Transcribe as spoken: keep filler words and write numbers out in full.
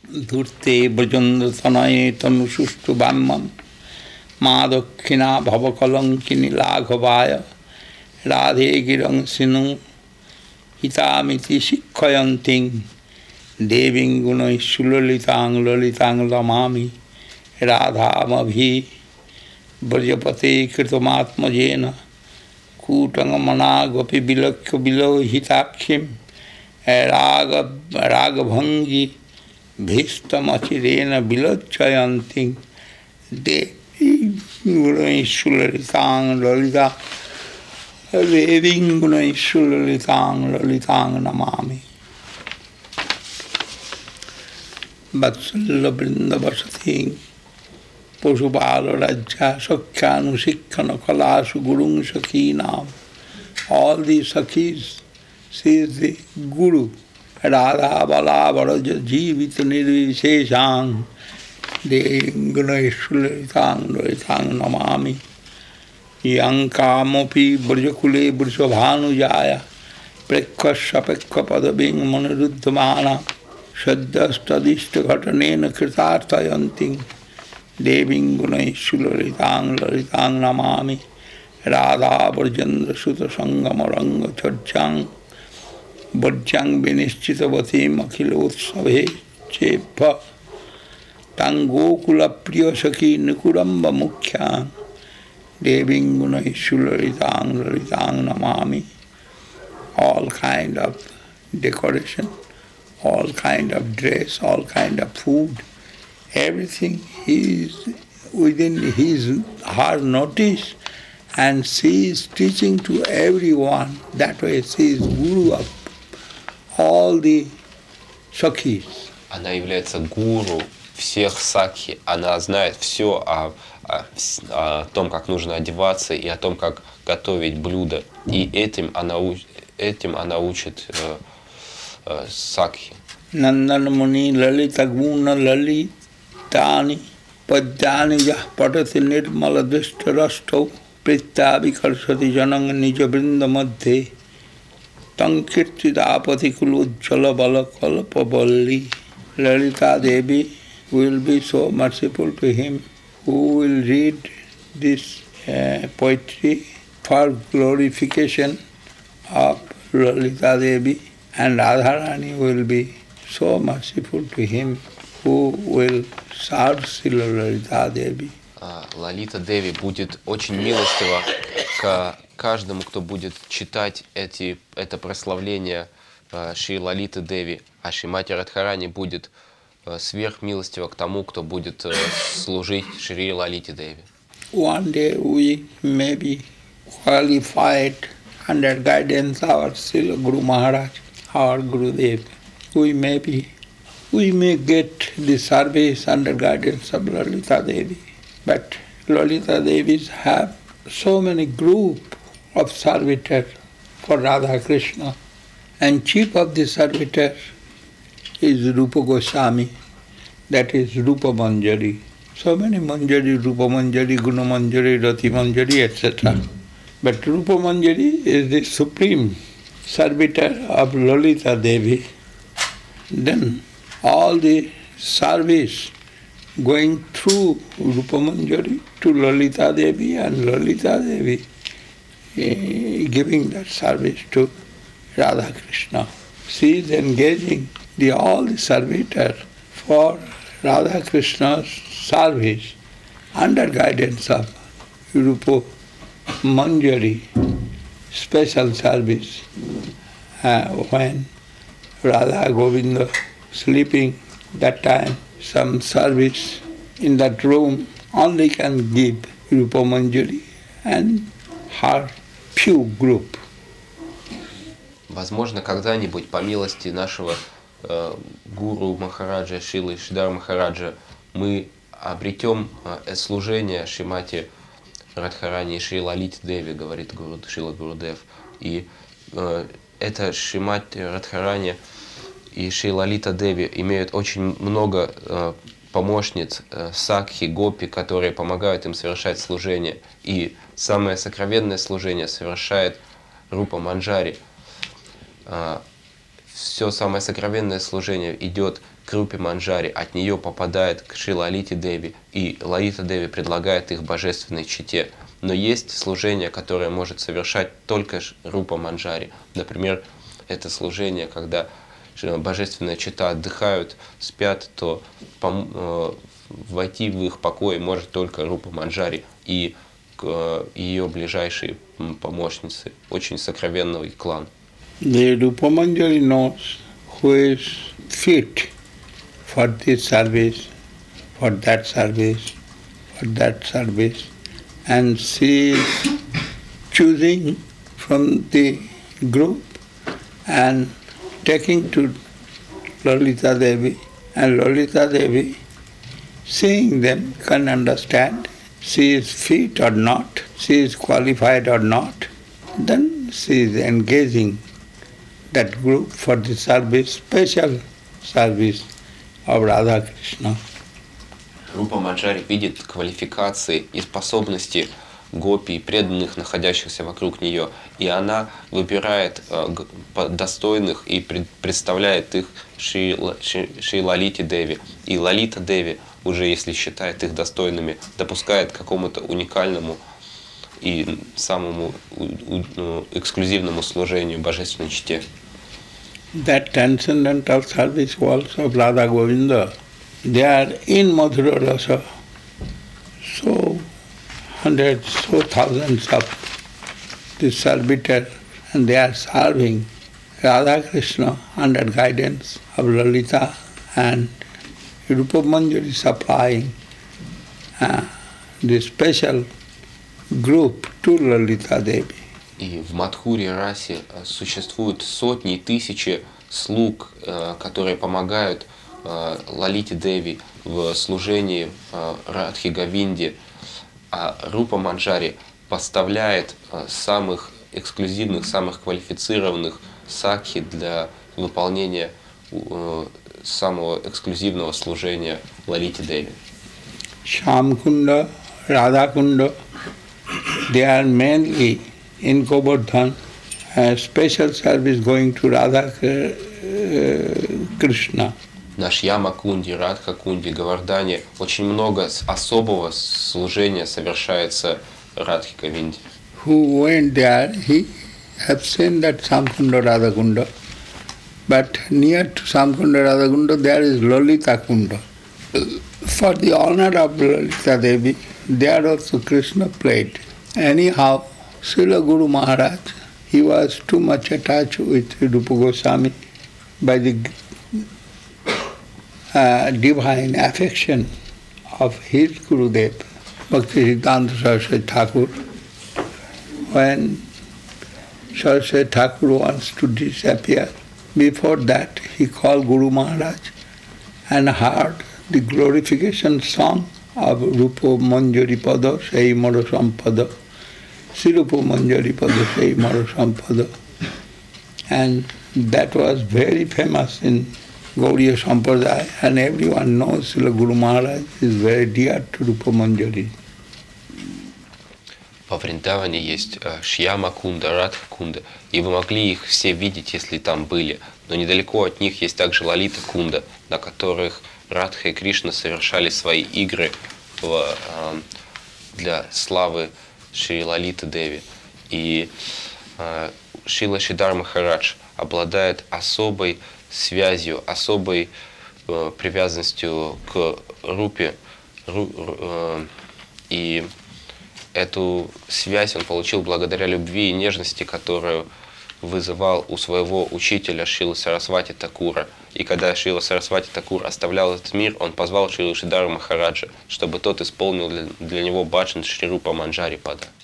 Dhurte Brajendra Tanaye Tanu Sushtu Bamman Madakkhina Bhavakalankini Laghavaya Radhe Girang Sinu Hitamiti Sikhayanting Deving Gunai Sulalitang Lalitang Lamami Radhamabhi Brajapate Kritamatmajena Kutanga Gopi Bilakya Bilo Hitakshim Raga Ragabhangi Bhistamachirena Bilachyayanting Deving Gunai Sulalitang Lalita Deving Gunai Sulalitang Lalitang Namami Vatsalya Vrinda Vasating Pasupala Rajya Sakhyanu Sikkhana Kalasu Gurung Sakhinam. All these Sakhis, she is the Guru. Radha Bala Varaja Jivita Nirvisheshang Deving Sulitang Lalitang Namami Yankamopi Brajakule Brushabhanujaya Prekkasya Pekka Padabing Maniruddhamana Saddhastadishta Ghatanena Kritarthayanting Deving Gunai Sulalitang Lalitang Namami Radha Brajendra Sutta Sangamaranga Chachang Bajjang Vinischitavatim Akhilotsabe Chepa Tangokula Priyasaki Nikuramba Mukhyang Deving Gunai Sulalitang Lalitang Namami. All kind of decoration, all kind of dress, all kind of food, everything is within his her notice, and she is teaching to everyone. That way she is Guru of all the Sakhis. Она является гуру всех сакхи. Она знает все о, о, о том, как нужно одеваться и о том, как готовить блюда. И этим она, этим она учит э, э, сакхи. Nandana Muni Lalita Guna Lalitani Padjani Jah Patati Nirmala Drishtarasto Prittabi Karsati Janang Nija Brinda Madhe Tankirtidapati Kulujjala Bala Kalapaballi. Lalita Devi will be so merciful to him who will read this uh, poetry for glorification of Lalita Devi, and Radharani will be so merciful to him who will serve Srila Lalita Devi. Лалита Деви будет очень милостива к каждому, кто будет читать эти, это прославление Шри Лалиты Деви, а Шримати Радхарани будет сверхмилостива к тому, кто будет служить Шри Лалите Деви. One day we may be qualified under guidance of our Srila Guru Maharaj, our Gurudev. We may be, we may get the service under guidance of Lalita Devi. But Lalita Devis have so many group of servitors for Radha Krishna, and chief of the servitors is Rupa Goswami, that is Rupa Manjari. So many Manjari, Rupa Manjari, Guna Manjari, Rati Manjari, et cetera. But Rupa Manjari is the supreme servitor of Lalita Devi. Then all the service going through Rupa Manjari to Lalita Devi, and Lalita Devi eh, giving that service to Radha Krishna. She is engaging the all the servitors for Radha Krishna's service under guidance of Rupa Manjari, special service. Uh, when Radha Govinda sleeping, that time some service in that room only can give Rupa Manjari and her few group. Возможно, когда-нибудь по милости нашего э, гуру Махараджа, Шилы Шридар Махараджа, мы обретем э, служение Шримати Радхарани и Шри Лалите Деви, говорит Гуру, Шрила Гурудев. И э, это Шримати Радхарани и Шри Лалита Деви имеют очень много э, помощниц, э, сакхи, гопи, которые помогают им совершать служение. И самое сокровенное служение совершает Рупа Манджари. Э, все самое сокровенное служение идет к Рупе Манджари, от нее попадает к Шри Лалите Деви, и Лалита Деви предлагает их божественной чете. Но есть служение, которое может совершать только Рупа Манджари. Например, это служение, когда божественная чета отдыхают, спят, то войти в их покой может только Рупа Манджари и ее ближайшие помощницы, очень сокровенный клан. The Rupa Manjari knows who is fit for this service, for that service, for that service, and she is choosing from the group and taking to Lalita Devi, and Lalita Devi, seeing them, can understand she is fit or not, she is qualified or not. Then she is engaging that group for the service, special service of Radha Krishna. Рупа Манджари видит квалификации и способности гопи и преданных, находящихся вокруг нее, и она выбирает э, достойных и пред, представляет их Шри, Шри, Шри Лалите Деви. И Лалита Деви, уже если считает их достойными, допускает к какому-то уникальному и самому у, у, эксклюзивному служению божественной чете. That transcendental service walls of Radha Govinda, they are in Madhura Rasa, so hundreds, so thousands of the servitors, and they are serving Radha Krishna under guidance of Lalita, and Rupa Manjari supplying uh, the special group to Lalita Devi. И в Мадхуре расе существуют сотни и тысячи слуг, которые помогают Лалите Деви в служении Радхи Говинде, а Рупа Манджари поставляет самых эксклюзивных, самых квалифицированных сакхи для выполнения самого эксклюзивного служения Лалите Деви. Shyamkunda, Radhakunda, they are mainly in Govardhan, a special service going to Radha uh, Krishna. На Шьяма-кунде, Радха-кунде, Говардане очень много особого служения совершается Радхи Говинде. Who went there, he have seen that Shyamkunda, Radhakunda, but near to Shyamkunda, Radhakunda there is Lalita Kunda. For the honor of Lalita Devi, there also Krishna played. Anyhow, Srila Guru Maharaj, he was too much attached with Rupa Goswami by the uh, divine affection of his Gurudev, Bhaktisiddhanta Saraswati Thakur. When Saraswati Thakur wants to disappear, before that he called Guru Maharaj and heard the glorification song of Rupa Manjari Pada, Sei Mara Sampada, Sri Rupa Manjari Pada, Sei Mara Sampada. And that was very famous in Gauriya Sampradaya, and everyone knows Srila Guru Maharaj is very dear to Rupa Manjari. Во Вриндаване есть Шьяма Кунда, Радха Кунда, и вы могли их все видеть, если там были. Но недалеко от них есть также Лалита Кунда, на которых Радха и Кришна совершали свои игры в, э, для славы Шри Лалиты Деви. И э, Шрила Шридар Махарадж обладает особой связью, особой э, привязанностью к Рупе. Ру, э, и эту связь он получил благодаря любви и нежности, которую вызывал у своего учителя Шрилы Сарасвати Такура. И когда Шрила Сарасвати Такур оставлял этот мир, он позвал Шрилу Шридара Махараджа, чтобы тот исполнил для, для него баджан Шри Рупа Манджари Пада.